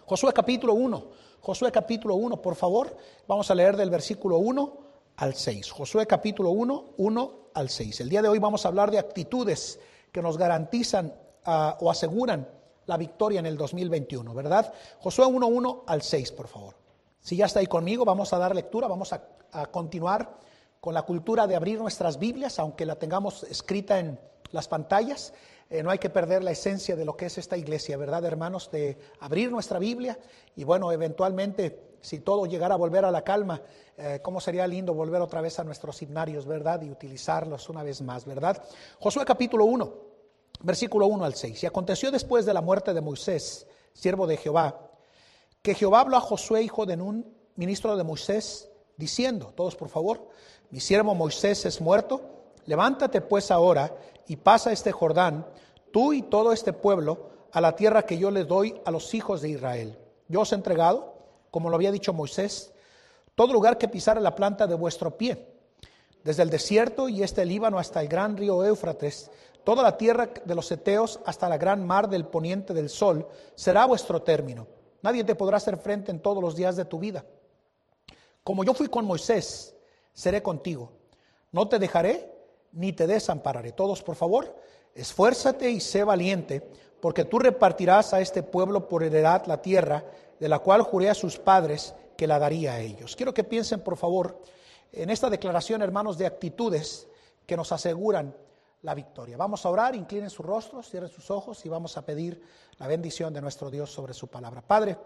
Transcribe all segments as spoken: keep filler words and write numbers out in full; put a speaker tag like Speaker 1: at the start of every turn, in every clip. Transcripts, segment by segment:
Speaker 1: Josué capítulo uno. Josué capítulo uno, por favor. Vamos a leer del versículo uno al seis. Josué capítulo uno, uno al seis. El día de hoy vamos a hablar de actitudes que nos garantizan uh, o aseguran la victoria en el dos mil veintiuno, ¿verdad? Josué uno, uno al seis, por favor. Si ya está ahí conmigo, vamos a dar lectura, vamos a, a continuar con la cultura de abrir nuestras Biblias, aunque la tengamos escrita en las pantallas. Eh, no hay que perder la esencia de lo que es esta iglesia, ¿verdad, hermanos? De abrir nuestra Biblia y bueno, eventualmente, si todo llegara a volver a la calma, eh, cómo sería lindo volver otra vez a nuestros himnarios, ¿verdad? Y utilizarlos una vez más, ¿verdad? Josué capítulo uno, versículo uno al seis. Y aconteció después de la muerte de Moisés, siervo de Jehová, que Jehová habló a Josué, hijo de Nun, ministro de Moisés, diciendo, todos por favor, mi siervo Moisés es muerto, levántate pues ahora y pasa este Jordán, tú y todo este pueblo, a la tierra que yo les doy a los hijos de Israel. Yo os he entregado, como lo había dicho Moisés, todo lugar que pisara la planta de vuestro pie, desde el desierto y este Líbano hasta el gran río Éufrates, toda la tierra de los heteos hasta la gran mar del poniente del sol, será vuestro término. Nadie te podrá hacer frente en todos los días de tu vida. Como yo fui con Moisés, seré contigo. No te dejaré ni te desampararé. Todos, por favor, esfuérzate y sé valiente, porque tú repartirás a este pueblo por heredad la tierra, de la cual juré a sus padres que la daría a ellos. Quiero que piensen, por favor, en esta declaración, hermanos, de actitudes que nos aseguran la victoria. Vamos a orar, inclinen sus rostros, cierren sus ojos y vamos a pedir la bendición de nuestro Dios sobre su palabra. Padre,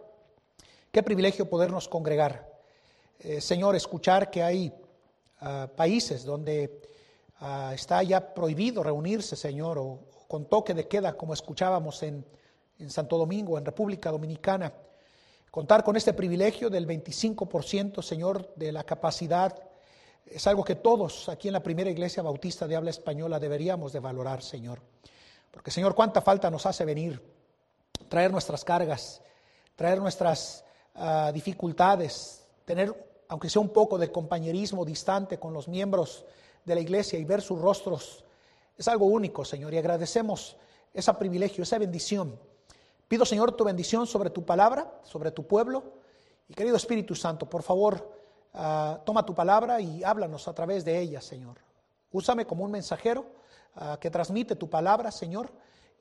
Speaker 1: qué privilegio podernos congregar. Eh, Señor, escuchar que hay uh, países donde uh, está ya prohibido reunirse, Señor, o, o con toque de queda, como escuchábamos en, en Santo Domingo, en República Dominicana. Contar con este privilegio del veinticinco por ciento, Señor, de la capacidad, es algo que todos aquí en la primera iglesia bautista de habla española deberíamos de valorar, Señor. Porque, Señor, cuánta falta nos hace venir, traer nuestras cargas, traer nuestras uh, dificultades, tener, aunque sea un poco de compañerismo distante con los miembros de la iglesia y ver sus rostros. Es algo único, Señor, y agradecemos ese privilegio, esa bendición. Pido, Señor, tu bendición sobre tu palabra, sobre tu pueblo. Y querido Espíritu Santo, por favor, Uh, toma tu palabra y háblanos a través de ella, Señor. Úsame como un mensajero uh, que transmite tu palabra, Señor,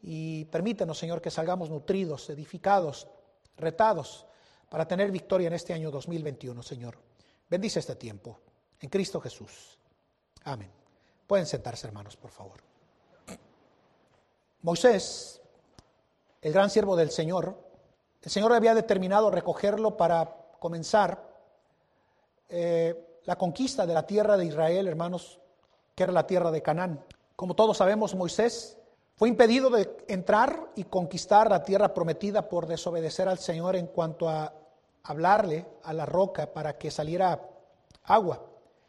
Speaker 1: y permítenos, Señor, que salgamos nutridos, edificados, retados para tener victoria en este año dos mil veintiuno, Señor. Bendice este tiempo, en Cristo Jesús. Amén. Pueden sentarse, hermanos, por favor. Moisés, el gran siervo del Señor, el Señor había determinado recogerlo para comenzar Eh, la conquista de la tierra de Israel, hermanos, que era la tierra de Canaán. Como todos sabemos, Moisés fue impedido de entrar y conquistar la tierra prometida por desobedecer al Señor en cuanto a hablarle a la roca para que saliera agua.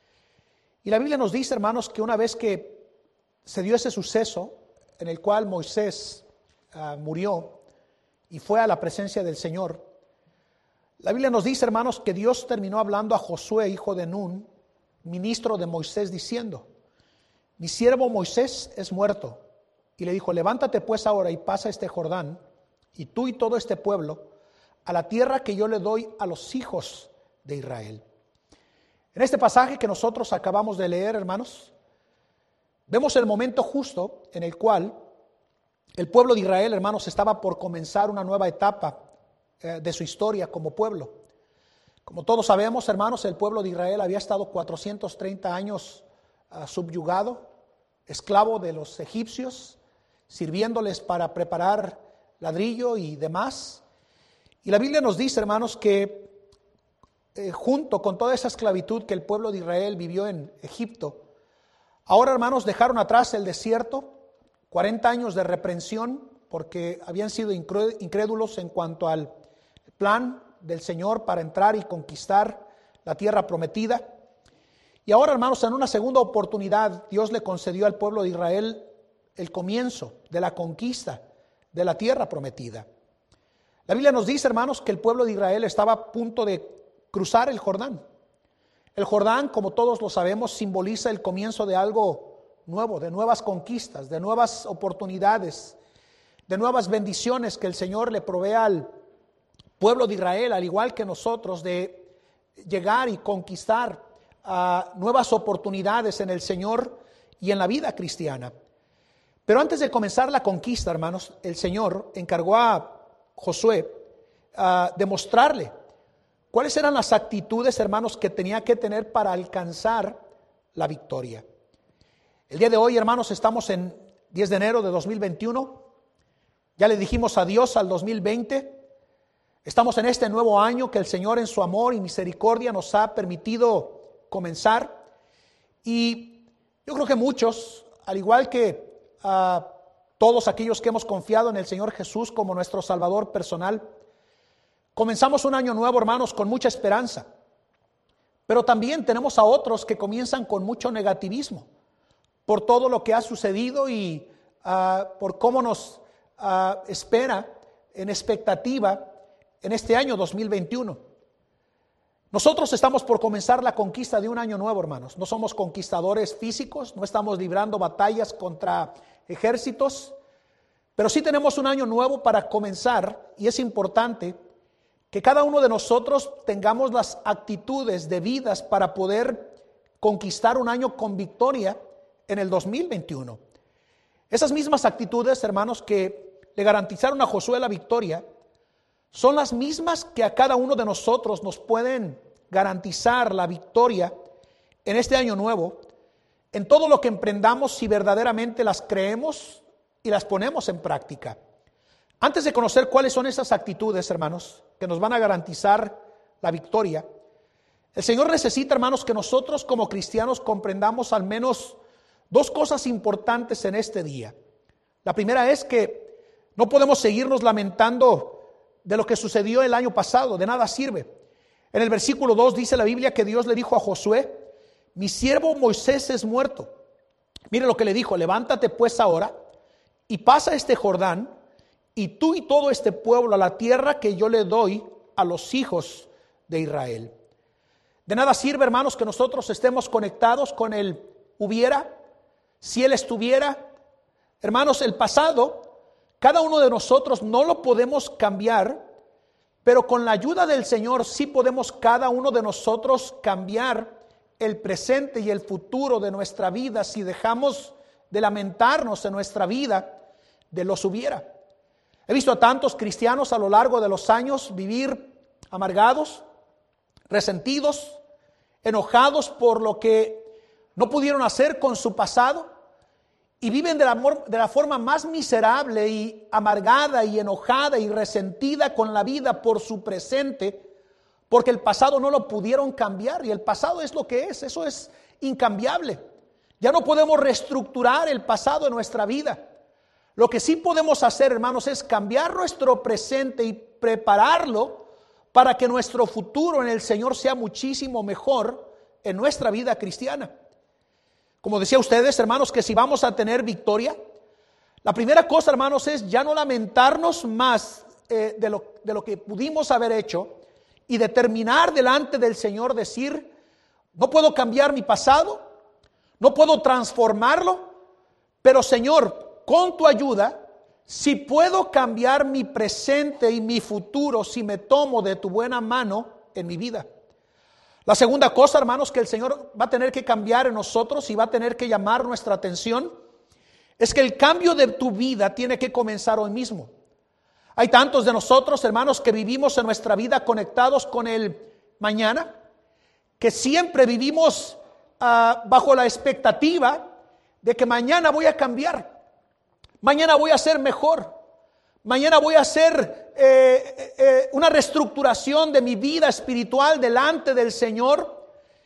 Speaker 1: Y la Biblia nos dice, hermanos, que una vez que se dio ese suceso en el cual Moisés uh, murió y fue a la presencia del Señor, la Biblia nos dice, hermanos, que Dios terminó hablando a Josué, hijo de Nun, ministro de Moisés, diciendo, mi siervo Moisés es muerto. Y le dijo, levántate pues ahora y pasa este Jordán, y tú y todo este pueblo, a la tierra que yo le doy a los hijos de Israel. En este pasaje que nosotros acabamos de leer, hermanos, vemos el momento justo en el cual el pueblo de Israel, hermanos, estaba por comenzar una nueva etapa de su historia como pueblo. Como todos sabemos, hermanos, el pueblo de Israel había estado cuatrocientos treinta años uh, subyugado, esclavo de los egipcios, sirviéndoles para preparar ladrillo y demás. Y la Biblia nos dice, hermanos, que eh, junto con toda esa esclavitud que el pueblo de Israel vivió en Egipto, ahora, hermanos, dejaron atrás el desierto, cuarenta años de reprensión, porque habían sido incrédulos en cuanto al plan del Señor para entrar y conquistar la tierra prometida. Y ahora, hermanos, en una segunda oportunidad, Dios le concedió al pueblo de Israel el comienzo de la conquista de la tierra prometida. La Biblia nos dice, hermanos, que el pueblo de Israel estaba a punto de cruzar el Jordán. El Jordán, como todos lo sabemos, simboliza el comienzo de algo nuevo, de nuevas conquistas, de nuevas oportunidades, de nuevas bendiciones que el Señor le provee al pueblo de Israel, al igual que nosotros, de llegar y conquistar uh, nuevas oportunidades en el Señor y en la vida cristiana. Pero antes de comenzar la conquista, hermanos, el Señor encargó a Josué uh, de mostrarle cuáles eran las actitudes, hermanos, que tenía que tener para alcanzar la victoria. El día de hoy, hermanos, estamos en diez de enero de dos mil veintiuno. Ya le dijimos adiós al dos mil veinte. Estamos en este nuevo año que el Señor en su amor y misericordia nos ha permitido comenzar. Y yo creo que muchos, al igual que uh, todos aquellos que hemos confiado en el Señor Jesús como nuestro Salvador personal, comenzamos un año nuevo, hermanos, con mucha esperanza. Pero también tenemos a otros que comienzan con mucho negativismo por todo lo que ha sucedido y uh, por cómo nos uh, espera en expectativa en este año dos mil veintiuno. Nosotros estamos por comenzar la conquista de un año nuevo, hermanos. No somos conquistadores físicos, no estamos librando batallas contra ejércitos, pero sí tenemos un año nuevo para comenzar, y es importante que cada uno de nosotros tengamos las actitudes debidas para poder conquistar un año con victoria en el dos mil veintiuno. Esas mismas actitudes, hermanos, que le garantizaron a Josué la victoria, son las mismas que a cada uno de nosotros nos pueden garantizar la victoria en este año nuevo, en todo lo que emprendamos, si verdaderamente las creemos y las ponemos en práctica. Antes de conocer cuáles son esas actitudes, hermanos, que nos van a garantizar la victoria, el Señor necesita, hermanos, que nosotros como cristianos comprendamos al menos dos cosas importantes en este día. La primera es que no podemos seguirnos lamentando de lo que sucedió el año pasado, de nada sirve. En el versículo dos dice la Biblia que Dios le dijo a Josué: mi siervo Moisés es muerto. Mire lo que le dijo: levántate pues ahora y pasa este Jordán, y tú y todo este pueblo a la tierra que yo le doy a los hijos de Israel. De nada sirve, hermanos, que nosotros estemos conectados con el hubiera, si él estuviera. Hermanos, el pasado, cada uno de nosotros no lo podemos cambiar, pero con la ayuda del Señor sí podemos cada uno de nosotros cambiar el presente y el futuro de nuestra vida si dejamos de lamentarnos en nuestra vida de los hubiera. He visto a tantos cristianos a lo largo de los años vivir amargados, resentidos, enojados por lo que no pudieron hacer con su pasado, y viven de la, de la forma más miserable y amargada y enojada y resentida con la vida por su presente, porque el pasado no lo pudieron cambiar, y el pasado es lo que es, eso es incambiable. Ya no podemos reestructurar el pasado en nuestra vida. Lo que sí podemos hacer, hermanos, es cambiar nuestro presente y prepararlo para que nuestro futuro en el Señor sea muchísimo mejor en nuestra vida cristiana. Como decía ustedes, hermanos, que si vamos a tener victoria, la primera cosa, hermanos, es ya no lamentarnos más eh, de, lo, de lo que pudimos haber hecho, y determinar delante del Señor decir: no puedo cambiar mi pasado, no puedo transformarlo, pero Señor, con tu ayuda, si puedo cambiar mi presente y mi futuro, si me tomo de tu buena mano en mi vida. La segunda cosa, hermanos, que el Señor va a tener que cambiar en nosotros y va a tener que llamar nuestra atención, es que el cambio de tu vida tiene que comenzar hoy mismo. Hay tantos de nosotros, hermanos, que vivimos en nuestra vida conectados con el mañana, que siempre vivimos uh, bajo la expectativa de que mañana voy a cambiar, mañana voy a ser mejor, mañana voy a hacer eh, eh, una reestructuración de mi vida espiritual delante del Señor,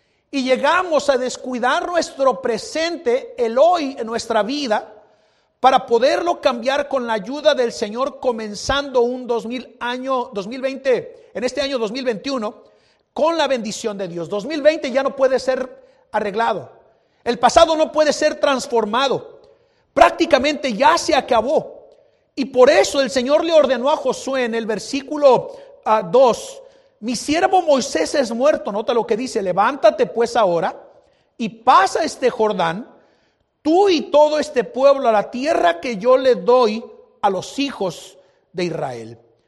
Speaker 1: y llegamos a descuidar nuestro presente, el hoy en nuestra vida, para poderlo cambiar con la ayuda del Señor, comenzando un dos mil año, dos mil veinte, en este año dos mil veintiuno, con la bendición de Dios. dos mil veinte ya no puede ser arreglado, el pasado no puede ser transformado, prácticamente ya se acabó. Y por eso el Señor le ordenó a Josué en el versículo uh, dos: mi siervo Moisés es muerto. Nota lo que dice: levántate pues ahora y pasa este Jordán, tú y todo este pueblo, a la tierra que yo le doy a los hijos de Israel.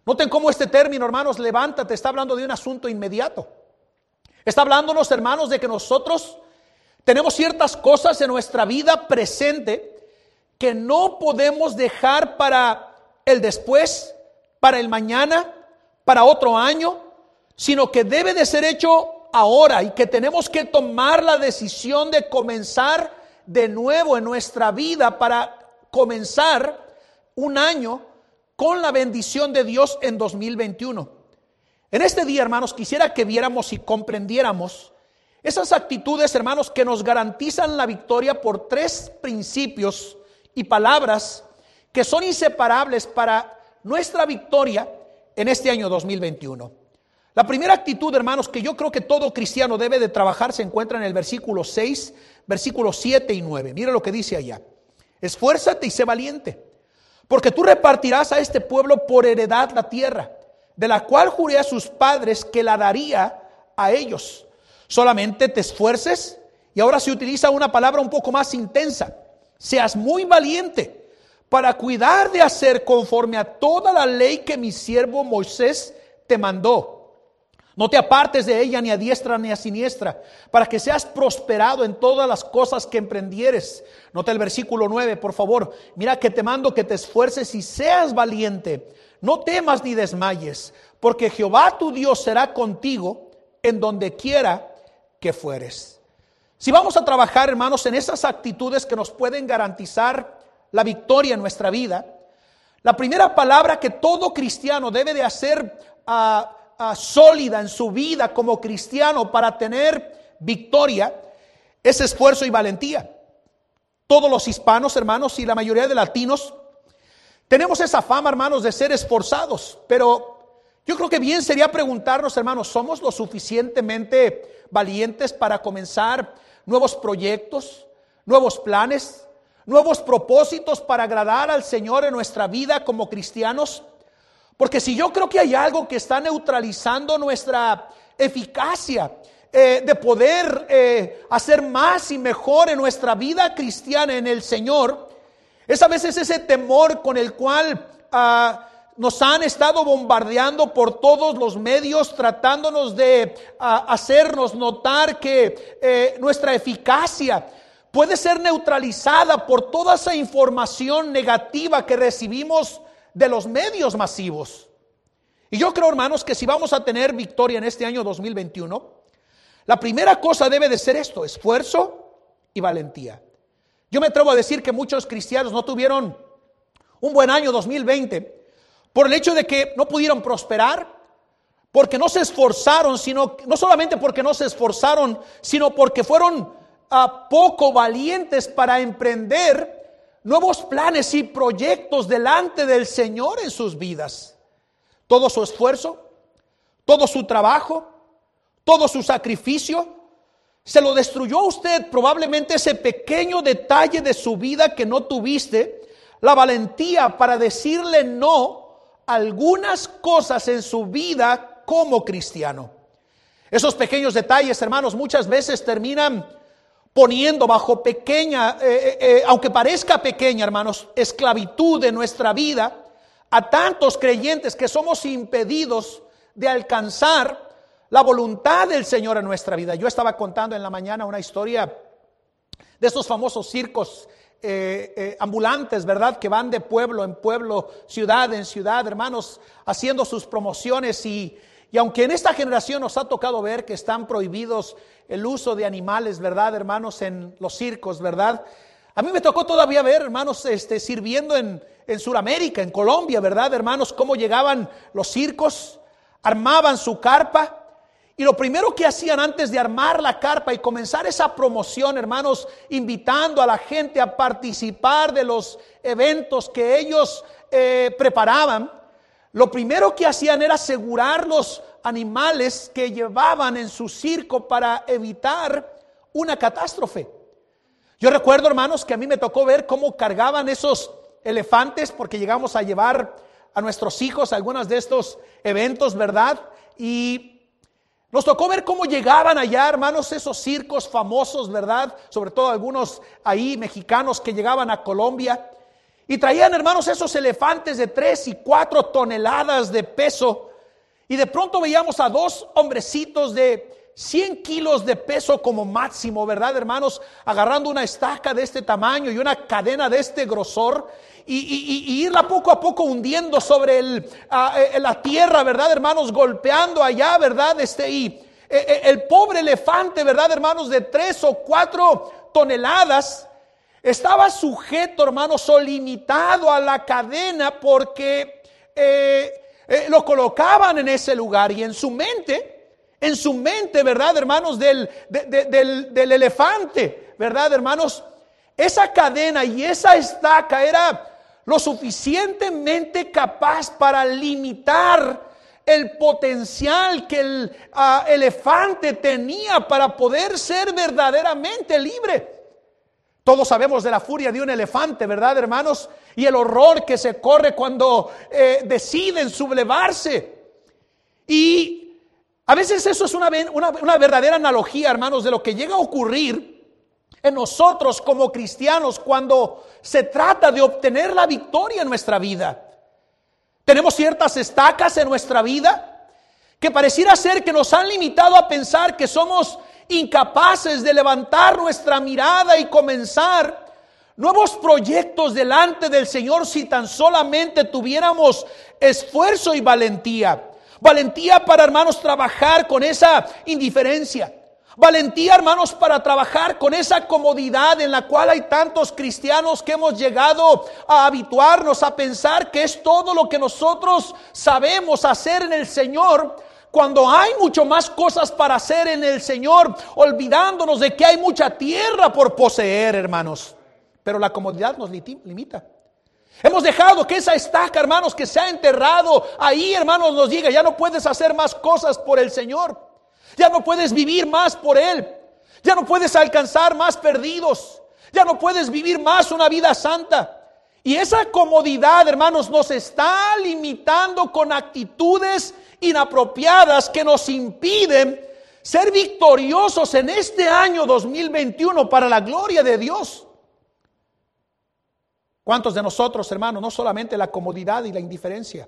Speaker 1: Noten cómo este término, hermanos, levántate, está hablando de un asunto inmediato. Está hablándonos, hermanos, de que nosotros tenemos ciertas cosas en nuestra vida presente que no podemos dejar para el después, para el mañana, para otro año, sino que debe de ser hecho ahora y que tenemos que tomar la decisión de comenzar de nuevo en nuestra vida para comenzar un año con la bendición de Dios en dos mil veintiuno. En este día, hermanos, quisiera que viéramos y comprendiéramos esas actitudes, hermanos, que nos garantizan la victoria por tres principios y palabras que son inseparables para nuestra victoria en este año dos mil veintiuno. La primera actitud, hermanos, que yo creo que todo cristiano debe de trabajar se encuentra en el versículo seis, versículos siete y nueve. Mira lo que dice allá. Esfuérzate y sé valiente, porque tú repartirás a este pueblo por heredad la tierra, de la cual juré a sus padres que la daría a ellos. Solamente te esfuerces, y ahora se utiliza una palabra un poco más intensa. Seas muy valiente para cuidar de hacer conforme a toda la ley que mi siervo Moisés te mandó. No te apartes de ella ni a diestra ni a siniestra, para que seas prosperado en todas las cosas que emprendieres. Nota el versículo nueve, por favor. Mira que te mando que te esfuerces y seas valiente. No temas ni desmayes, porque Jehová tu Dios será contigo en donde quiera que fueres. Si vamos a trabajar, hermanos, en esas actitudes que nos pueden garantizar la victoria en nuestra vida, la primera palabra que todo cristiano debe de hacer uh, uh, sólida en su vida como cristiano para tener victoria es esfuerzo y valentía. Todos los hispanos, hermanos, y la mayoría de latinos tenemos esa fama, hermanos, de ser esforzados, pero yo creo que bien sería preguntarnos, hermanos, ¿somos lo suficientemente valientes para comenzar nuevos proyectos, nuevos planes, nuevos propósitos para agradar al Señor en nuestra vida como cristianos? Porque si yo creo que hay algo que está neutralizando nuestra eficacia eh, de poder eh, hacer más y mejor en nuestra vida cristiana en el Señor, es a veces ese temor con el cual uh, nos han estado bombardeando por todos los medios, tratándonos de uh, hacernos notar que eh, nuestra eficacia puede ser neutralizada por toda esa información negativa que recibimos de los medios masivos. Y yo creo, hermanos, que si vamos a tener victoria en este año dos mil veintiuno, la primera cosa debe de ser esto: esfuerzo y valentía. Yo me atrevo a decir que muchos cristianos no tuvieron un buen año dos mil veinte por el hecho de que no pudieron prosperar, porque no se esforzaron, sino no solamente porque no se esforzaron, sino porque fueron uh, poco valientes para emprender nuevos planes y proyectos delante del Señor en sus vidas. Todo su esfuerzo, todo su trabajo, todo su sacrificio se lo destruyó a usted probablemente ese pequeño detalle de su vida que no tuviste, la valentía para decirle no a algunas cosas en su vida como cristiano. Esos pequeños detalles, hermanos, muchas veces terminan poniendo bajo pequeña, eh, eh, aunque parezca pequeña, hermanos, esclavitud de nuestra vida a tantos creyentes que somos impedidos de alcanzar la voluntad del Señor en nuestra vida. Yo estaba contando en la mañana una historia de estos famosos circos eh, eh, ambulantes, ¿verdad? Que van de pueblo en pueblo, ciudad en ciudad, hermanos, haciendo sus promociones. Y, y aunque en esta generación nos ha tocado ver que están prohibidos el uso de animales, ¿verdad, hermanos? En los circos, ¿verdad? A mí me tocó todavía ver, hermanos, este, sirviendo en, en Sudamérica, en Colombia, ¿verdad, hermanos? Cómo llegaban los circos, armaban su carpa. Y lo primero que hacían antes de armar la carpa y comenzar esa promoción, hermanos, invitando a la gente a participar de los eventos que ellos eh, preparaban, lo primero que hacían era asegurar los animales que llevaban en su circo para evitar una catástrofe. Yo recuerdo, hermanos, que a mí me tocó ver cómo cargaban esos elefantes, porque llegamos a llevar a nuestros hijos a algunos de estos eventos, ¿verdad? Y nos tocó ver cómo llegaban allá, hermanos, esos circos famosos, ¿verdad? Sobre todo algunos ahí mexicanos que llegaban a Colombia. Y traían, hermanos, esos elefantes de tres y cuatro toneladas de peso. Y de pronto veíamos a dos hombrecitos de cien kilos de peso como máximo, ¿verdad, hermanos? Agarrando una estaca de este tamaño y una cadena de este grosor y, y, y irla poco a poco hundiendo sobre el, uh, la tierra, ¿verdad, hermanos? Golpeando allá, ¿verdad? Este, y eh, el pobre elefante, ¿verdad, hermanos? De tres o cuatro toneladas estaba sujeto, hermanos, o limitado a la cadena porque eh, eh, lo colocaban en ese lugar y en su mente... En su mente, ¿verdad, hermanos? Del, de, de, del, del elefante, ¿verdad, hermanos? Esa cadena y esa estaca era lo suficientemente capaz para limitar el potencial que el uh, elefante tenía para poder ser verdaderamente libre. Todos sabemos de la furia de un elefante, ¿verdad, hermanos? Y el horror que se corre cuando eh, deciden sublevarse. Y a veces eso es una, una, una verdadera analogía, hermanos, de lo que llega a ocurrir en nosotros como cristianos cuando se trata de obtener la victoria en nuestra vida. Tenemos ciertas estacas en nuestra vida que pareciera ser que nos han limitado a pensar que somos incapaces de levantar nuestra mirada y comenzar nuevos proyectos delante del Señor si tan solamente tuviéramos esfuerzo y valentía. Valentía para, hermanos, trabajar con esa indiferencia. Valentía, hermanos, para trabajar con esa comodidad en la cual hay tantos cristianos que hemos llegado a habituarnos a pensar que es todo lo que nosotros sabemos hacer en el Señor, cuando hay mucho más cosas para hacer en el Señor, olvidándonos de que hay mucha tierra por poseer, hermanos. Pero la comodidad nos limita. Hemos dejado que esa estaca, hermanos, que se ha enterrado ahí, hermanos, nos diga: ya no puedes hacer más cosas por el Señor, ya no puedes vivir más por Él, ya no puedes alcanzar más perdidos, ya no puedes vivir más una vida santa. Y esa comodidad, hermanos, nos está limitando con actitudes inapropiadas que nos impiden ser victoriosos en este año dos mil veintiuno para la gloria de Dios. ¿Cuántos de nosotros, hermanos, no solamente la comodidad y la indiferencia,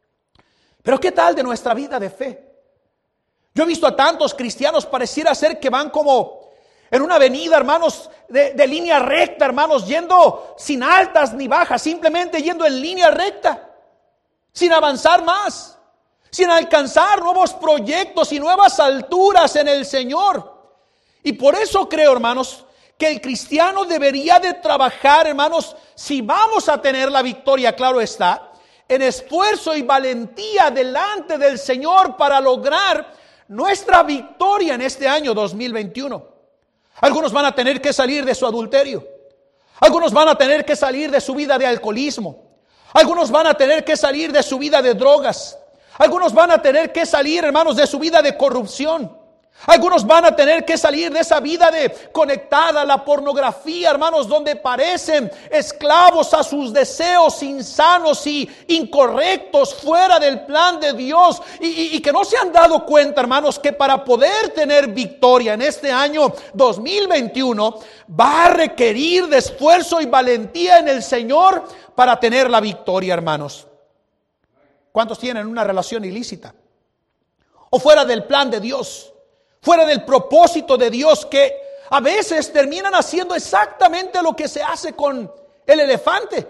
Speaker 1: pero qué tal de nuestra vida de fe? Yo he visto a tantos cristianos, pareciera ser que van como en una avenida, hermanos, de, de línea recta, hermanos, yendo sin altas ni bajas, simplemente yendo en línea recta, sin avanzar más, sin alcanzar nuevos proyectos y nuevas alturas en el Señor. Y por eso creo, hermanos, que el cristiano debería de trabajar, hermanos, si vamos a tener la victoria, claro está, en esfuerzo y valentía delante del Señor para lograr nuestra victoria en este año dos mil veintiuno. Algunos van a tener que salir de su adulterio. Algunos van a tener que salir de su vida de alcoholismo. Algunos van a tener que salir de su vida de drogas. Algunos van a tener que salir, hermanos, de su vida de corrupción. Algunos van a tener que salir de esa vida de conectada a la pornografía, hermanos, donde parecen esclavos a sus deseos insanos y incorrectos fuera del plan de Dios y, y, y que no se han dado cuenta, hermanos, que para poder tener victoria en este año dos mil veintiuno va a requerir de esfuerzo y valentía en el Señor para tener la victoria, hermanos. ¿Cuántos tienen una relación ilícita o fuera del plan de Dios? Fuera del propósito de Dios, que a veces terminan haciendo exactamente lo que se hace con el elefante.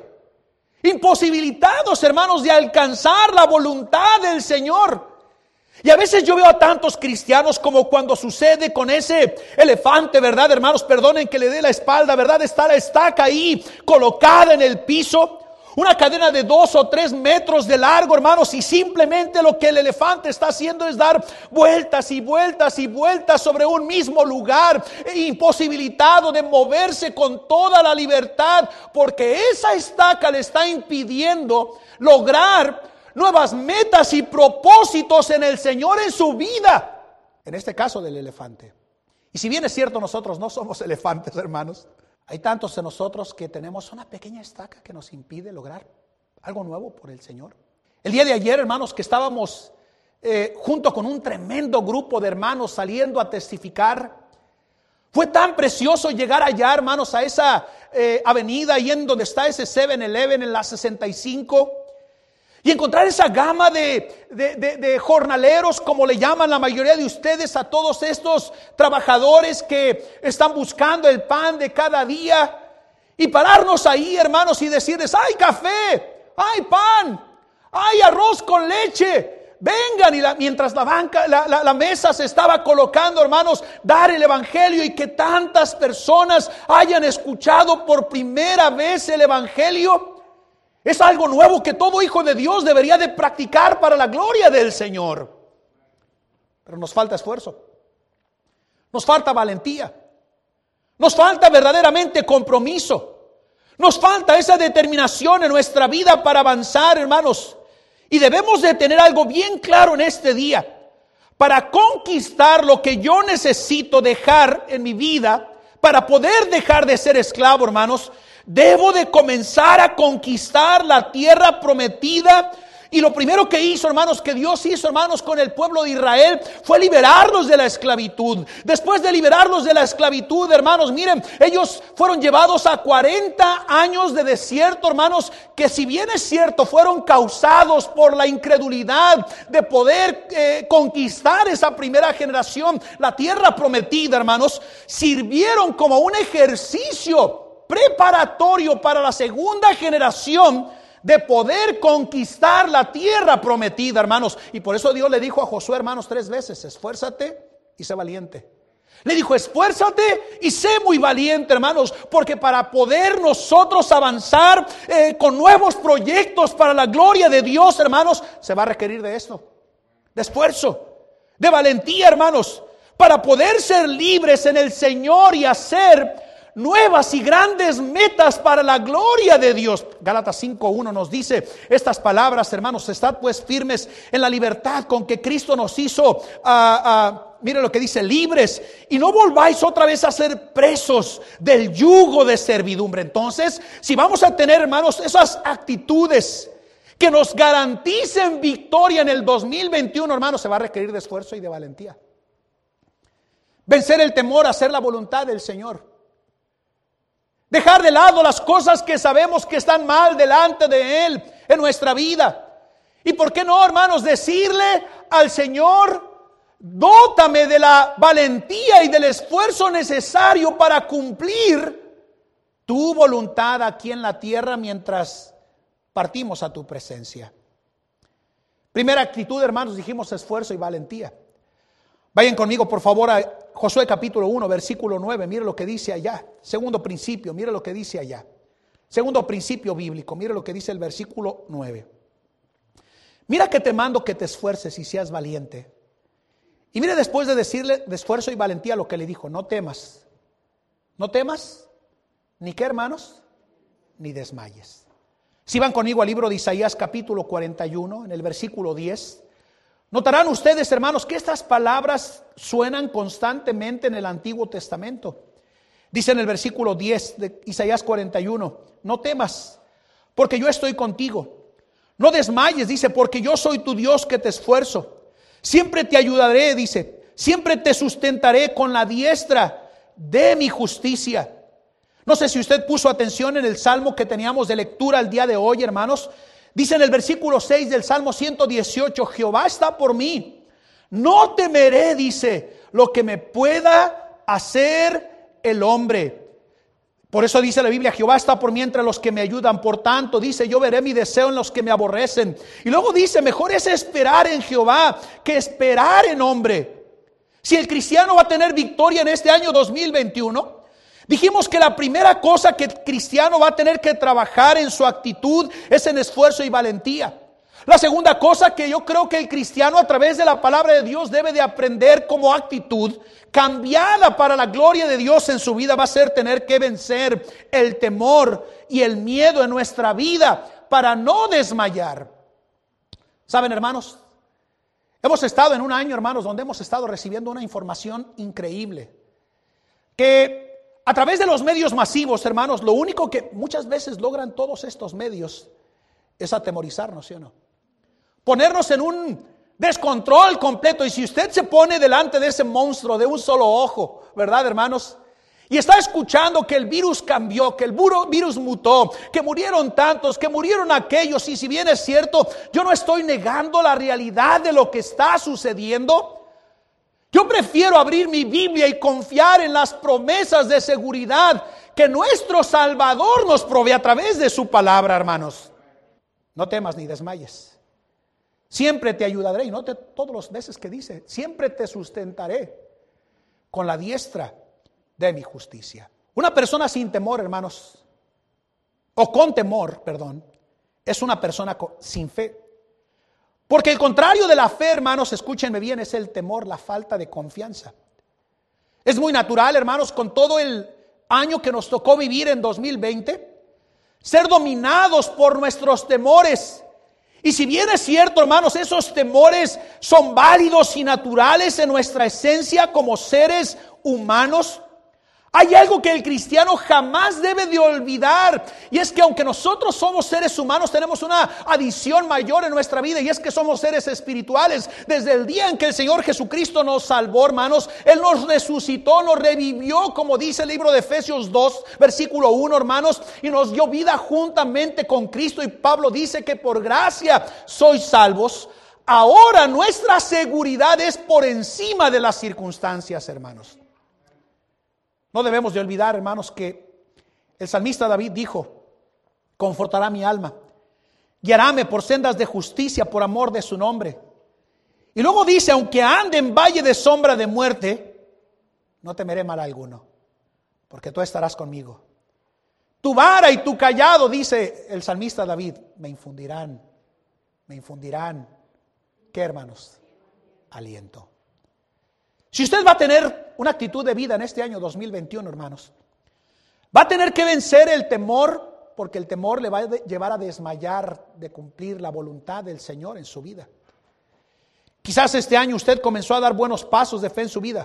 Speaker 1: Imposibilitados, hermanos, de alcanzar la voluntad del Señor. Y a veces yo veo a tantos cristianos como cuando sucede con ese elefante, ¿verdad, hermanos? Perdonen que le dé la espalda, ¿verdad? Está la estaca ahí colocada en el piso. Una cadena de dos o tres metros de largo, hermanos, y simplemente lo que el elefante está haciendo es dar vueltas y vueltas y vueltas sobre un mismo lugar, imposibilitado de moverse con toda la libertad, porque esa estaca le está impidiendo lograr nuevas metas y propósitos en el Señor en su vida. En este caso del elefante. Y si bien es cierto, nosotros no somos elefantes, hermanos, hay tantos de nosotros que tenemos una pequeña estaca que nos impide lograr algo nuevo por el Señor. El día de ayer, hermanos, que estábamos eh, junto con un tremendo grupo de hermanos saliendo a testificar, Fue tan precioso llegar allá, hermanos, a esa eh, avenida ahí en donde está ese seven eleven en la sesenta y cinco. Y encontrar esa gama de, de, de, de jornaleros, como le llaman la mayoría de ustedes a todos estos trabajadores que están buscando el pan de cada día. Y pararnos ahí, hermanos, y decirles: hay café, hay pan, hay arroz con leche. Vengan, y la, mientras la banca, la, la, la mesa se estaba colocando, hermanos, dar el evangelio, y que tantas personas hayan escuchado por primera vez el evangelio. Es algo nuevo que todo hijo de Dios debería de practicar para la gloria del Señor. Pero nos falta esfuerzo, nos falta valentía, nos falta verdaderamente compromiso, nos falta esa determinación en nuestra vida para avanzar, hermanos. Y debemos de tener algo bien claro en este día. Para conquistar lo que yo necesito dejar en mi vida, para poder dejar de ser esclavo, hermanos, debo de comenzar a conquistar la tierra prometida. Y lo primero que hizo, hermanos, que Dios hizo, hermanos, con el pueblo de Israel, fue liberarlos de la esclavitud. Después de liberarlos de la esclavitud, hermanos, miren, ellos fueron llevados a cuarenta años de desierto, hermanos, que si bien es cierto, fueron causados por la incredulidad de poder eh, conquistar esa primera generación, la tierra prometida, hermanos, sirvieron como un ejercicio preparatorio para la segunda generación de poder conquistar la tierra prometida, hermanos. Y por eso Dios le dijo a Josué, hermanos, tres veces: esfuérzate y sé valiente. Le dijo: esfuérzate y sé muy valiente, hermanos, porque para poder nosotros avanzar eh, con nuevos proyectos para la gloria de Dios, hermanos, se va a requerir de esto, de esfuerzo, de valentía, hermanos, para poder ser libres en el Señor y hacer nuevas y grandes metas para la gloria de Dios. Gálatas cinco uno nos dice estas palabras, hermanos: estad pues firmes en la libertad con que Cristo nos hizo, uh, uh, mire lo que dice, libres, y no volváis otra vez a ser presos del yugo de servidumbre. Entonces, si vamos a tener, hermanos, esas actitudes que nos garanticen victoria en el dos mil veintiuno, hermanos, se va a requerir de esfuerzo y de valentía. Vencer el temor, hacer la voluntad del Señor. Dejar de lado las cosas que sabemos que están mal delante de Él en nuestra vida. Y por qué no, hermanos, decirle al Señor: dótame de la valentía y del esfuerzo necesario para cumplir tu voluntad aquí en la tierra mientras partimos a tu presencia. Primera actitud, hermanos, dijimos esfuerzo y valentía. Vayan conmigo, por favor, a Josué capítulo uno, versículo nueve. Mire lo que dice allá. Segundo principio, mire lo que dice allá. Segundo principio bíblico, mire lo que dice el versículo nueve. Mira que te mando que te esfuerces y seas valiente. Y mire, después de decirle de esfuerzo y valentía, lo que le dijo: no temas. No temas, ni qué, hermanos, ni desmayes. Si van conmigo al libro de Isaías capítulo cuarenta y uno, en el versículo diez. Notarán ustedes, hermanos, que estas palabras suenan constantemente en el Antiguo Testamento. Dice en el versículo diez de Isaías cuarenta y uno: no temas, porque yo estoy contigo. No desmayes, dice, porque yo soy tu Dios que te esfuerzo. Siempre te ayudaré, dice, siempre te sustentaré con la diestra de mi justicia. No sé si usted puso atención en el salmo que teníamos de lectura el día de hoy, hermanos. Dice en el versículo seis del Salmo ciento dieciocho: Jehová está por mí, no temeré, dice, lo que me pueda hacer el hombre. Por eso dice la Biblia: Jehová está por mí entre los que me ayudan. Por tanto, dice, yo veré mi deseo en los que me aborrecen. Y luego dice: mejor es esperar en Jehová que esperar en hombre. Si el cristiano va a tener victoria en este año dos mil veintiuno, dijimos que la primera cosa que el cristiano va a tener que trabajar en su actitud es en esfuerzo y valentía. La segunda cosa que yo creo que el cristiano, a través de la palabra de Dios, debe de aprender como actitud cambiada para la gloria de Dios en su vida, va a ser tener que vencer el temor y el miedo en nuestra vida para no desmayar. ¿Saben, hermanos? Hemos estado en un año, hermanos, donde hemos estado recibiendo una información increíble, que a través de los medios masivos, hermanos, lo único que muchas veces logran todos estos medios es atemorizarnos, ¿sí o no? Ponernos en un descontrol completo. Y si usted se pone delante de ese monstruo de un solo ojo, ¿verdad, hermanos? y está escuchando que el virus cambió, que el virus mutó, que murieron tantos, que murieron aquellos, y si bien es cierto, yo no estoy negando la realidad de lo que está sucediendo, yo prefiero abrir mi Biblia y confiar en las promesas de seguridad que nuestro Salvador nos provee a través de su palabra, hermanos. No temas ni desmayes. Siempre te ayudaré, y note todas las veces que dice, siempre te sustentaré con la diestra de mi justicia. Una persona sin temor, hermanos, o con temor, perdón, es una persona sin fe. Porque el contrario de la fe, hermanos, escúchenme bien, es el temor, la falta de confianza. Es muy natural, hermanos, con todo el año que nos tocó vivir en dos mil veinte, ser dominados por nuestros temores. Y si bien es cierto, hermanos, esos temores son válidos y naturales en nuestra esencia como seres humanos, hay algo que el cristiano jamás debe de olvidar, y es que aunque nosotros somos seres humanos, tenemos una adición mayor en nuestra vida, y es que somos seres espirituales. Desde el día en que el Señor Jesucristo nos salvó, hermanos, Él nos resucitó, nos revivió, como dice el libro de Efesios dos, versículo uno, hermanos, y nos dio vida juntamente con Cristo. Y Pablo dice que por gracia sois salvos. Ahora nuestra seguridad es por encima de las circunstancias, hermanos. No debemos de olvidar, hermanos, que el salmista David dijo: confortará mi alma, guiaráme por sendas de justicia por amor de su nombre. Y luego dice: aunque ande en valle de sombra de muerte, no temeré mal alguno, porque tú estarás conmigo. Tu vara y tu cayado, dice el salmista David, me infundirán, me infundirán, ¿qué, hermanos? Aliento. Si usted va a tener una actitud de vida en este año dos mil veintiuno, hermanos, va a tener que vencer el temor, porque el temor le va a llevar a desmayar de cumplir la voluntad del Señor en su vida. Quizás este año usted comenzó a dar buenos pasos de fe en su vida.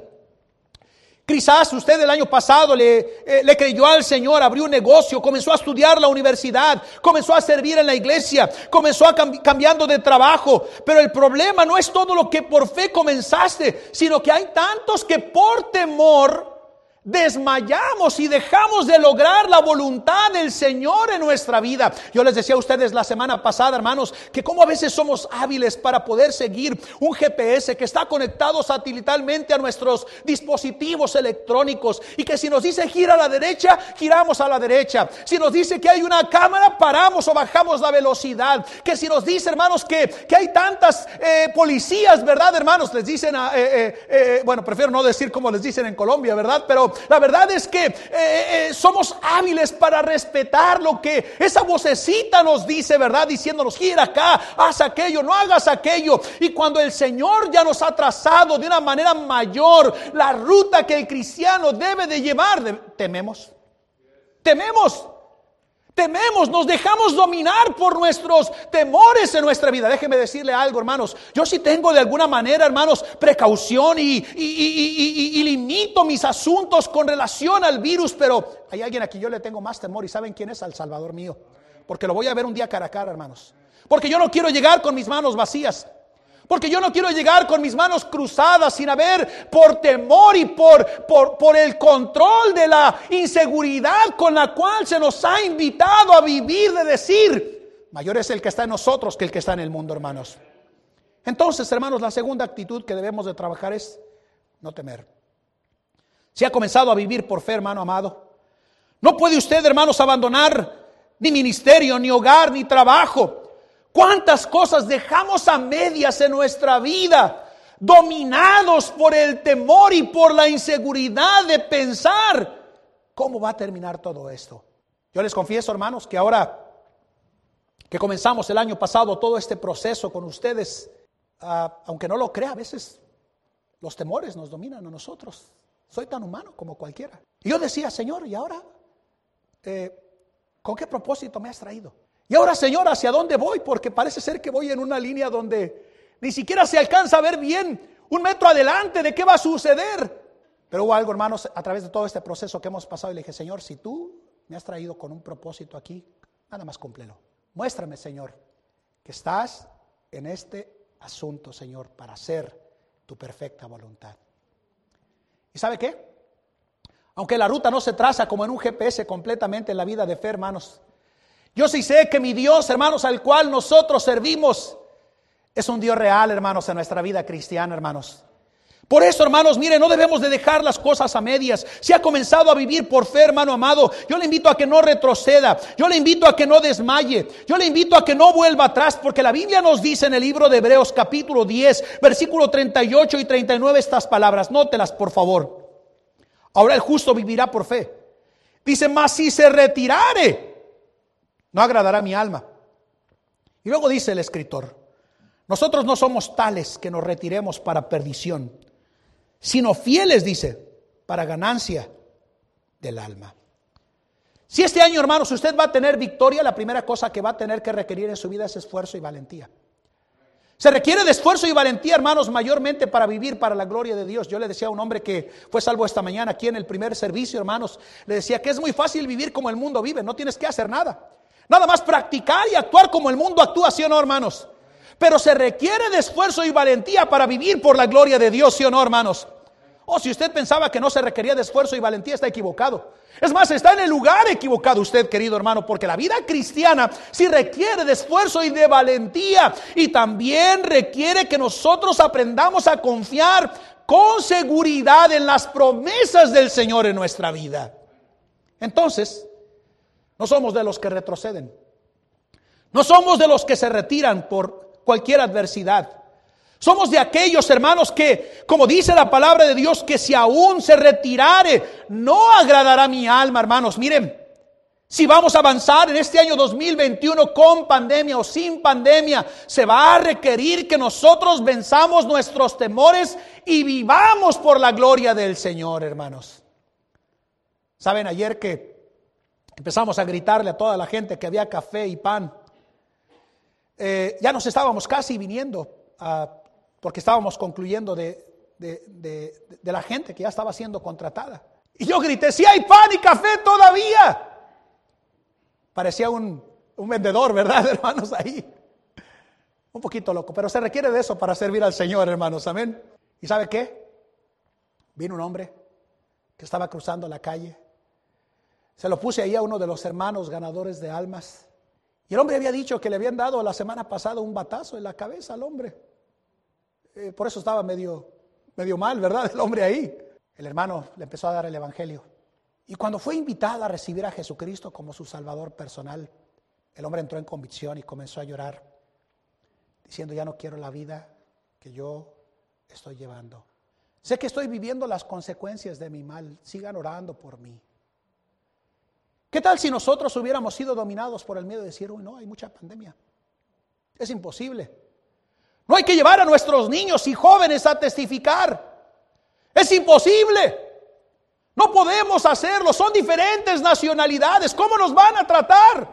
Speaker 1: Quizás usted el año pasado le, eh, le creyó al Señor, abrió un negocio, comenzó a estudiar la universidad, comenzó a servir en la iglesia, comenzó a cambi- cambiando de trabajo. Pero el problema no es todo lo que por fe comenzaste, sino que hay tantos que por temor desmayamos y dejamos de lograr la voluntad del Señor en nuestra vida. Yo les decía a ustedes la semana pasada, hermanos, que como a veces somos hábiles para poder seguir un G P S que está conectado satelitalmente a nuestros dispositivos electrónicos, y que si nos dice gira a la derecha, giramos a la derecha. Si nos dice que hay una cámara, paramos o bajamos la velocidad. Que si nos dice, hermanos, que, que hay tantas eh, policías, ¿verdad, hermanos? Les dicen, a, eh, eh, eh, bueno, prefiero no decir como les dicen en Colombia, ¿verdad? Pero la verdad es que eh, eh, somos hábiles para respetar lo que esa vocecita nos dice, ¿verdad? Diciéndonos, gira acá, haz aquello, no hagas aquello. Y cuando el Señor ya nos ha trazado de una manera mayor la ruta que el cristiano debe de llevar, de, tememos, tememos. Tememos, nos dejamos dominar por nuestros temores en nuestra vida. Déjeme decirle algo, hermanos. Yo sí tengo de alguna manera, hermanos, precaución y, y, y, y, y limito mis asuntos con relación al virus, pero hay alguien a quien yo le tengo más temor, y ¿saben quién es? Al Salvador mío. Porque lo voy a ver un día cara a cara, hermanos. Porque yo no quiero llegar con mis manos vacías. Porque yo no quiero llegar con mis manos cruzadas sin haber, por temor y por, por, por el control de la inseguridad con la cual se nos ha invitado a vivir, de decir, mayor es el que está en nosotros que el que está en el mundo, hermanos. Entonces, hermanos, la segunda actitud que debemos de trabajar es no temer. Si ha comenzado a vivir por fe, hermano amado, no puede usted, hermanos, abandonar ni ministerio, ni hogar, ni trabajo. ¿Cuántas cosas dejamos a medias en nuestra vida, dominados por el temor y por la inseguridad de pensar cómo va a terminar todo esto? Yo les confieso, hermanos, que ahora que comenzamos el año pasado todo este proceso con ustedes, uh, aunque no lo crea, a veces los temores nos dominan a nosotros. Soy tan humano como cualquiera. Y yo decía, Señor, ¿y ahora eh, con qué propósito me has traído? Y ahora, Señor, ¿hacia dónde voy? Porque parece ser que voy en una línea donde ni siquiera se alcanza a ver bien un metro adelante de qué va a suceder. Pero hubo algo, hermanos, a través de todo este proceso que hemos pasado, y le dije, Señor, si tú me has traído con un propósito aquí, nada más cúmplelo. Muéstrame, Señor, que estás en este asunto, Señor, para hacer tu perfecta voluntad. ¿Y sabe qué? Aunque la ruta no se traza como en un G P S completamente en la vida de fe, hermanos. Yo sí sé que mi Dios, hermanos, al cual nosotros servimos, es un Dios real, hermanos, en nuestra vida cristiana, hermanos. Por eso, hermanos, mire, no debemos de dejar las cosas a medias. Si ha comenzado a vivir por fe, hermano amado, yo le invito a que no retroceda. Yo le invito a que no desmaye. Yo le invito a que no vuelva atrás, porque la Biblia nos dice en el libro de Hebreos capítulo diez, versículo treinta y ocho y treinta y nueve estas palabras. Nótelas, por favor. Ahora el justo vivirá por fe. Dice, mas si se retirare, no agradará mi alma. Y luego dice el escritor, nosotros no somos tales que nos retiremos para perdición, sino fieles, dice, para ganancia del alma. Si este año, hermanos, usted va a tener victoria, la primera cosa que va a tener que requerir en su vida es esfuerzo y valentía. Se requiere de esfuerzo y valentía, hermanos, mayormente para vivir para la gloria de Dios. Yo le decía a un hombre que fue salvo esta mañana aquí en el primer servicio, hermanos, le decía que es muy fácil vivir como el mundo vive, no tienes que hacer nada. Nada más practicar y actuar como el mundo actúa, ¿sí o no, hermanos? Pero se requiere de esfuerzo y valentía para vivir por la gloria de Dios, ¿sí o no, hermanos? O si usted pensaba que no se requería de esfuerzo y valentía, está equivocado. Es más, está en el lugar equivocado usted, querido hermano, porque la vida cristiana sí requiere de esfuerzo y de valentía, y también requiere que nosotros aprendamos a confiar con seguridad en las promesas del Señor en nuestra vida. Entonces, no somos de los que retroceden. No somos de los que se retiran por cualquier adversidad. Somos de aquellos, hermanos, que, como dice la palabra de Dios, que si aún se retirare, no agradará mi alma, hermanos. Miren, si vamos a avanzar en este año dos mil veintiuno con pandemia o sin pandemia, se va a requerir que nosotros venzamos nuestros temores y vivamos por la gloria del Señor, hermanos. Saben, ayer que empezamos a gritarle a toda la gente que había café y pan, eh, ya nos estábamos casi viniendo a... porque estábamos concluyendo de, de, de, de la gente que ya estaba siendo contratada. Y yo grité, si hay pan y café todavía. Parecía un, un vendedor, ¿verdad, hermanos? Ahí. Un poquito loco, pero se requiere de eso para servir al Señor, hermanos, amén. ¿Y sabe qué? Vino un hombre que estaba cruzando la calle. Se lo puse ahí a uno de los hermanos ganadores de almas. Y el hombre había dicho que le habían dado la semana pasada un batazo en la cabeza al hombre. Eh, por eso estaba medio, medio mal, ¿verdad? El hombre ahí. El hermano le empezó a dar el evangelio. Y cuando fue invitado a recibir a Jesucristo como su salvador personal, el hombre entró en convicción y comenzó a llorar, diciendo, ya no quiero la vida que yo estoy llevando. Sé que estoy viviendo las consecuencias de mi mal. Sigan orando por mí. ¿Qué tal si nosotros hubiéramos sido dominados por el miedo de decir, uy, no, hay mucha pandemia? Es imposible. No hay que llevar a nuestros niños y jóvenes a testificar. Es imposible. No podemos hacerlo. Son diferentes nacionalidades. ¿Cómo nos van a tratar?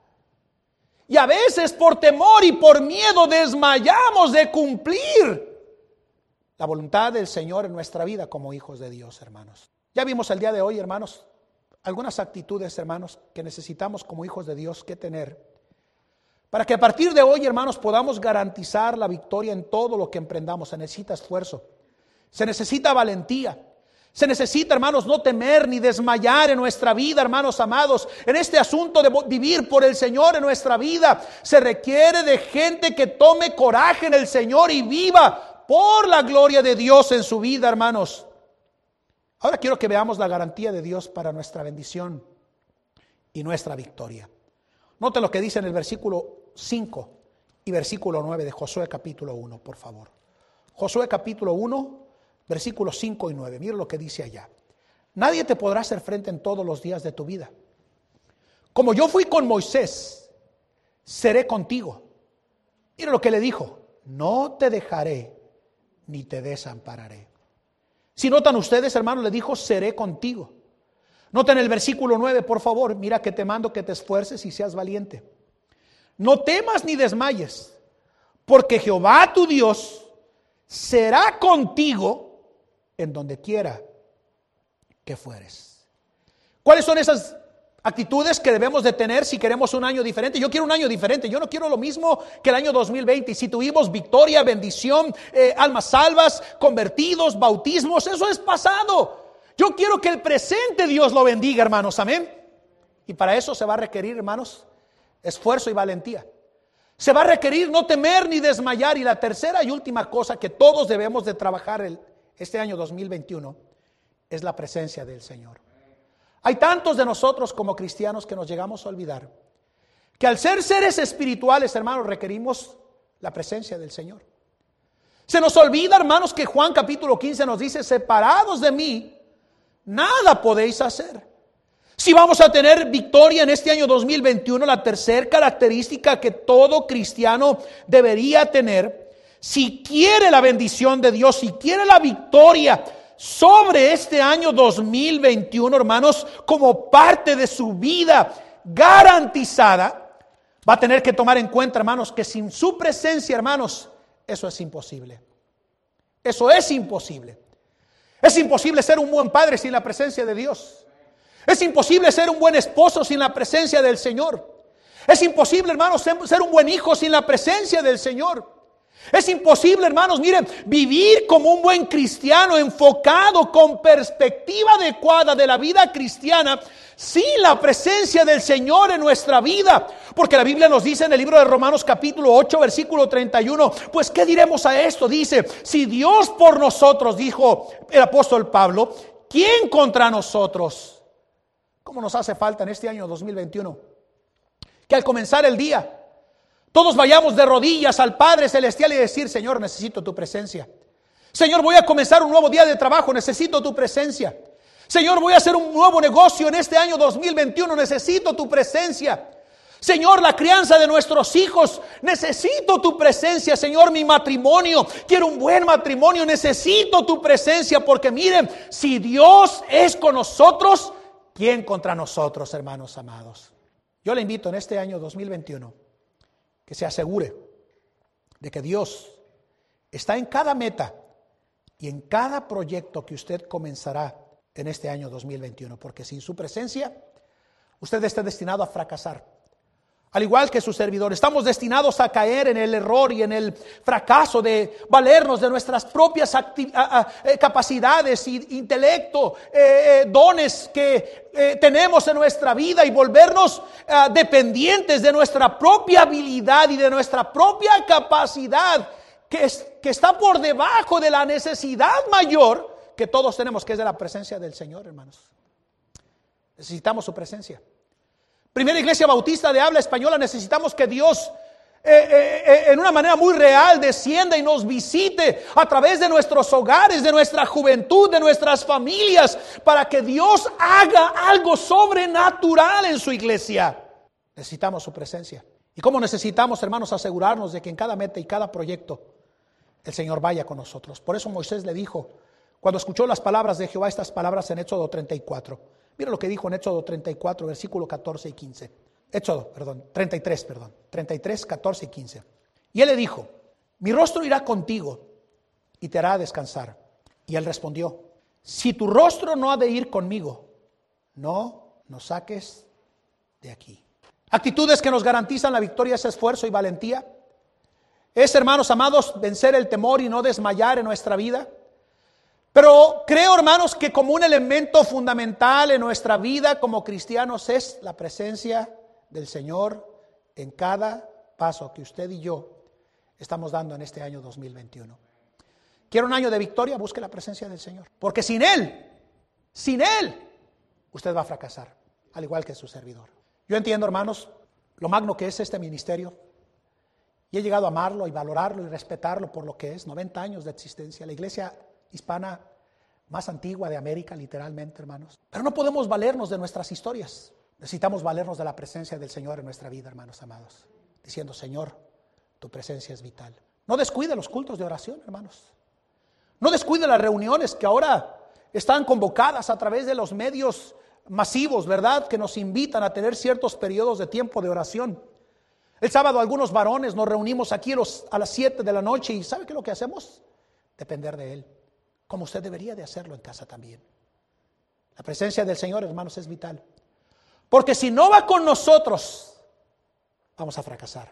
Speaker 1: Y a veces por temor y por miedo desmayamos de cumplir la voluntad del Señor en nuestra vida como hijos de Dios, hermanos. Ya vimos el día de hoy, hermanos, algunas actitudes, hermanos, que necesitamos como hijos de Dios que tener para que a partir de hoy, hermanos, podamos garantizar la victoria en todo lo que emprendamos. Se necesita esfuerzo, se necesita valentía, se necesita, hermanos, no temer ni desmayar en nuestra vida, hermanos amados. En este asunto de vivir por el Señor en nuestra vida, se requiere de gente que tome coraje en el Señor y viva por la gloria de Dios en su vida, hermanos. Ahora quiero que veamos la garantía de Dios para nuestra bendición y nuestra victoria. Note lo que dice en el versículo cinco y versículo nueve de Josué capítulo uno, por favor. Josué capítulo uno, versículos cinco y nueve. Mira lo que dice allá. Nadie te podrá hacer frente en todos los días de tu vida. Como yo fui con Moisés, seré contigo. Mira lo que le dijo. No te dejaré ni te desampararé. Si notan ustedes, hermanos, le dijo, seré contigo. Noten el versículo nueve, por favor. Mira que te mando que te esfuerces y seas valiente. No temas ni desmayes, porque Jehová tu Dios será contigo en donde quiera que fueres. ¿Cuáles son esas actitudes que debemos de tener si queremos un año diferente? Yo quiero un año diferente. Yo no quiero lo mismo que el año dos mil veinte. Y si tuvimos victoria, bendición, eh, almas salvas, convertidos, bautismos, eso es pasado. Yo quiero que el presente Dios lo bendiga, hermanos, amén. Y para eso se va a requerir, hermanos, esfuerzo y valentía. Se va a requerir no temer ni desmayar. Y la tercera y última cosa que todos debemos de trabajar el, este año dos mil veintiuno es la presencia del Señor. Hay tantos de nosotros como cristianos que nos llegamos a olvidar que al ser seres espirituales, hermanos, requerimos la presencia del Señor. Se nos olvida, hermanos, que Juan capítulo quince nos dice: separados de mí, nada podéis hacer. Si vamos a tener victoria en este año dos mil veintiuno, la tercera característica que todo cristiano debería tener, si quiere la bendición de Dios, si quiere la victoria sobre este año dos mil veintiuno, hermanos, como parte de su vida garantizada, va a tener que tomar en cuenta, hermanos, que sin su presencia, hermanos, eso es imposible. Eso es imposible. Es imposible ser un buen padre sin la presencia de Dios. Es imposible ser un buen esposo sin la presencia del Señor. Es imposible, hermanos, ser un buen hijo sin la presencia del Señor. Es imposible, hermanos, miren, vivir como un buen cristiano, enfocado con perspectiva adecuada de la vida cristiana, sin la presencia del Señor en nuestra vida. Porque la Biblia nos dice en el libro de Romanos capítulo ocho, versículo treinta y uno, pues ¿qué diremos a esto? Dice: si Dios por nosotros, dijo el apóstol Pablo, ¿quién contra nosotros? ¿Cómo nos hace falta en este año dos mil veintiuno? Que al comenzar el día todos vayamos de rodillas al Padre Celestial y decir: Señor, necesito tu presencia. Señor, voy a comenzar un nuevo día de trabajo, necesito tu presencia. Señor, voy a hacer un nuevo negocio en este año dos mil veintiuno, necesito tu presencia. Señor, la crianza de nuestros hijos, necesito tu presencia. Señor, mi matrimonio, quiero un buen matrimonio, necesito tu presencia. Porque miren, si Dios es con nosotros, ¿quién contra nosotros, hermanos amados? Yo le invito en este año dos mil veintiuno que se asegure de que Dios está en cada meta y en cada proyecto que usted comenzará en este año dos mil veintiuno, porque sin su presencia usted está destinado a fracasar. Al igual que su servidor, estamos destinados a caer en el error y en el fracaso de valernos de nuestras propias acti- a, a, eh, capacidades, y intelecto, eh, eh, dones que eh, tenemos en nuestra vida, y volvernos eh, dependientes de nuestra propia habilidad y de nuestra propia capacidad, que, es, que está por debajo de la necesidad mayor que todos tenemos, que es de la presencia del Señor, hermanos. Necesitamos su presencia. Primera Iglesia Bautista de habla española, necesitamos que Dios eh, eh, eh, en una manera muy real descienda y nos visite a través de nuestros hogares, de nuestra juventud, de nuestras familias, para que Dios haga algo sobrenatural en su iglesia. Necesitamos su presencia. ¿Y cómo necesitamos, hermanos, asegurarnos de que en cada meta y cada proyecto el Señor vaya con nosotros? Por eso Moisés le dijo, cuando escuchó las palabras de Jehová, estas palabras en Éxodo treinta y cuatro. Mira lo que dijo en Éxodo treinta y cuatro, versículo catorce y quince. Éxodo, perdón, treinta y tres, perdón. treinta y tres, catorce y quince. Y él le dijo: mi rostro irá contigo y te hará descansar. Y él respondió: si tu rostro no ha de ir conmigo, no nos saques de aquí. Actitudes que nos garantizan la victoria es esfuerzo y valentía. Es, hermanos amados, vencer el temor y no desmayar en nuestra vida. Pero creo, hermanos, que como un elemento fundamental en nuestra vida como cristianos es la presencia del Señor en cada paso que usted y yo estamos dando en este año dos mil veintiuno. ¿Quiere un año de victoria? Busque la presencia del Señor. Porque sin Él, sin Él, usted va a fracasar, al igual que su servidor. Yo entiendo, hermanos, lo magno que es este ministerio. Y he llegado a amarlo y valorarlo y respetarlo por lo que es. noventa años de existencia. La iglesia hispana más antigua de América, literalmente, hermanos. Pero no podemos valernos de nuestras historias. Necesitamos valernos de la presencia del Señor en nuestra vida, hermanos amados. Diciendo: Señor, tu presencia es vital. No descuide los cultos de oración, hermanos. No descuide las reuniones que ahora están convocadas a través de los medios masivos, ¿verdad? Que nos invitan a tener ciertos periodos de tiempo de oración. El sábado algunos varones nos reunimos aquí a las siete de la noche, y ¿sabe qué es lo que hacemos? Depender de Él, como usted debería de hacerlo en casa también. La presencia del Señor, hermanos, es vital. Porque si no va con nosotros, vamos a fracasar.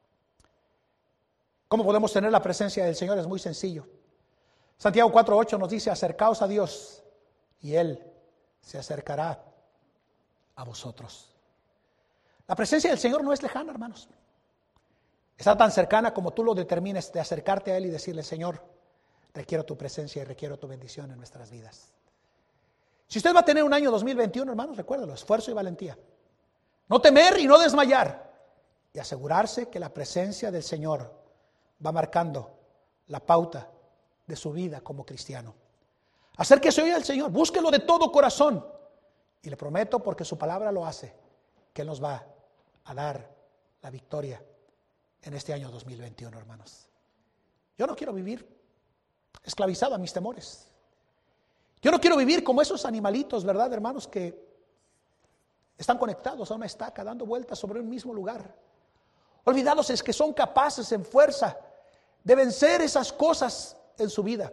Speaker 1: ¿Cómo podemos tener la presencia del Señor? Es muy sencillo. Santiago cuatro ocho nos dice: acercaos a Dios y Él se acercará a vosotros. La presencia del Señor no es lejana, hermanos. Está tan cercana como tú lo determines de acercarte a Él y decirle: Señor, requiero tu presencia y requiero tu bendición en nuestras vidas. Si usted va a tener un año dos mil veintiuno, hermanos, recuérdalo, esfuerzo y valentía. No temer y no desmayar. Y asegurarse que la presencia del Señor va marcando la pauta de su vida como cristiano. Acérquese hoy al Señor, búsquelo de todo corazón. Y le prometo, porque su palabra lo hace, que Él nos va a dar la victoria en este año dos mil veintiuno, hermanos. Yo no quiero vivir esclavizado a mis temores. Yo no quiero vivir como esos animalitos, ¿verdad, hermanos? Que están conectados a una estaca, dando vueltas sobre un mismo lugar. Olvidados es que son capaces en fuerza de vencer esas cosas en su vida.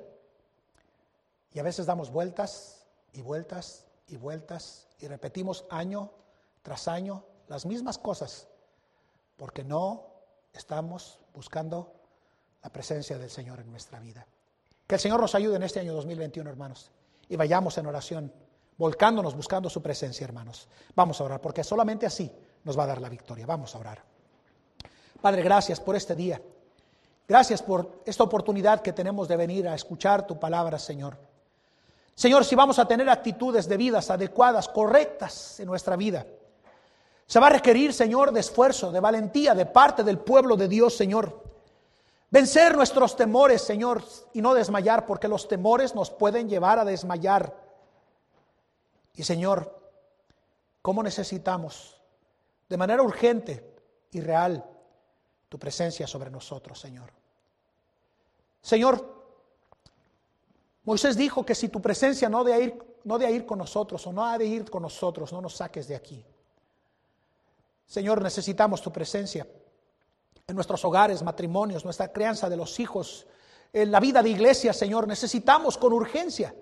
Speaker 1: Y a veces damos vueltas y vueltas y vueltas y repetimos año tras año las mismas cosas, porque no estamos buscando la presencia del Señor en nuestra vida. Que el Señor nos ayude en este año dos mil veintiuno, hermanos, y vayamos en oración, volcándonos, buscando su presencia, hermanos. Vamos a orar, porque solamente así nos va a dar la victoria. Vamos a orar. Padre, gracias por este día. Gracias por esta oportunidad que tenemos de venir a escuchar tu palabra, Señor. Señor, si vamos a tener actitudes debidas, adecuadas, correctas en nuestra vida, se va a requerir, Señor, de esfuerzo, de valentía de parte del pueblo de Dios, Señor. Vencer nuestros temores, Señor, y no desmayar, porque los temores nos pueden llevar a desmayar. Y, Señor, ¿cómo necesitamos de manera urgente y real tu presencia sobre nosotros, Señor? Señor, Moisés dijo que si tu presencia no de ir, no de ir con nosotros o no ha de ir con nosotros, no nos saques de aquí. Señor, necesitamos tu presencia en nuestros hogares, matrimonios, nuestra crianza de los hijos, en la vida de iglesia, Señor. Necesitamos con urgencia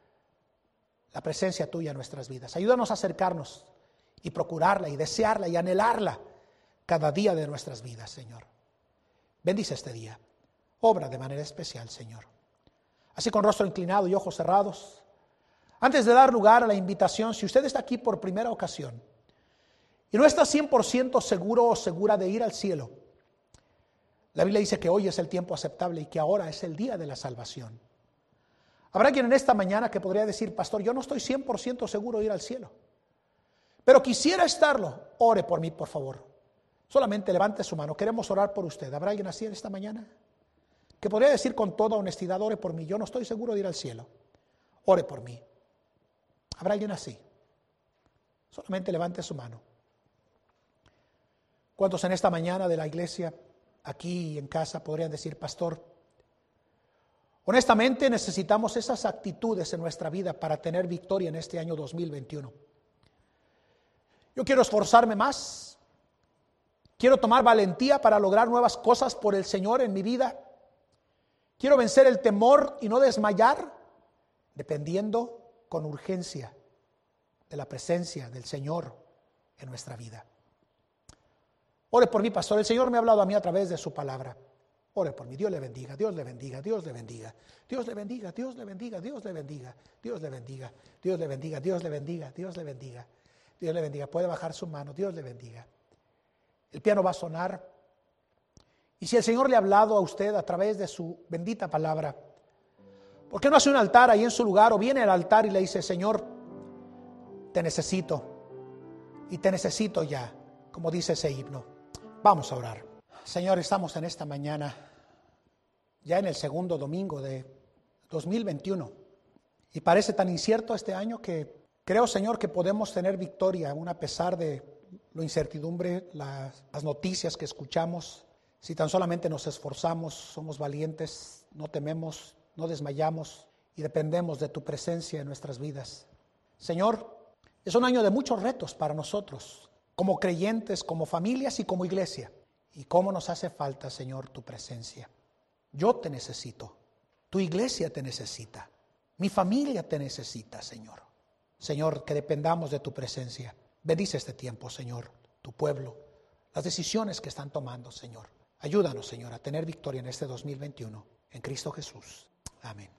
Speaker 1: la presencia tuya en nuestras vidas. Ayúdanos a acercarnos y procurarla y desearla y anhelarla cada día de nuestras vidas, Señor. Bendice este día. Obra de manera especial, Señor. Así, con rostro inclinado y ojos cerrados, antes de dar lugar a la invitación, si usted está aquí por primera ocasión y no está cien por ciento seguro o segura de ir al cielo, la Biblia dice que hoy es el tiempo aceptable y que ahora es el día de la salvación. Habrá quien en esta mañana que podría decir: pastor, yo no estoy cien por ciento seguro de ir al cielo, pero quisiera estarlo. Ore por mí, por favor. Solamente levante su mano, queremos orar por usted. ¿Habrá alguien así en esta mañana que podría decir con toda honestidad: ore por mí, yo no estoy seguro de ir al cielo, ore por mí? ¿Habrá alguien así? Solamente levante su mano. ¿Cuántos en esta mañana de la iglesia, aquí y en casa, podrían decir: pastor, honestamente necesitamos esas actitudes en nuestra vida para tener victoria en este año dos mil veintiuno? Yo quiero esforzarme más, quiero tomar valentía para lograr nuevas cosas por el Señor en mi vida. Quiero vencer el temor y no desmayar, dependiendo con urgencia de la presencia del Señor en nuestra vida. Ore por mí, pastor. El Señor me ha hablado a mí a través de su palabra. Ore por mí. Dios le bendiga, Dios le bendiga, Dios le bendiga, Dios le bendiga, Dios le bendiga, Dios le bendiga, Dios le bendiga, Dios le bendiga, Dios le bendiga, Dios le bendiga, Dios le bendiga. Puede bajar su mano. Dios le bendiga. El piano va a sonar. Y si el Señor le ha hablado a usted a través de su bendita palabra, ¿por qué no hace un altar ahí en su lugar o viene al altar y le dice: Señor, te necesito y te necesito ya, como dice ese himno? Vamos a orar. Señor, estamos en esta mañana ya en el segundo domingo de dos mil veintiuno y parece tan incierto este año que creo, Señor, que podemos tener victoria aún a pesar de la incertidumbre, las, las noticias que escuchamos. Si tan solamente nos esforzamos, somos valientes, no tememos, no desmayamos y dependemos de tu presencia en nuestras vidas. Señor, es un año de muchos retos para nosotros, como creyentes, como familias y como iglesia. Y cómo nos hace falta, Señor, tu presencia. Yo te necesito, tu iglesia te necesita, mi familia te necesita, Señor. Señor, que dependamos de tu presencia. Bendice este tiempo, Señor, tu pueblo, las decisiones que están tomando, Señor. Ayúdanos, Señor, a tener victoria en este dos mil veintiuno. En Cristo Jesús. Amén.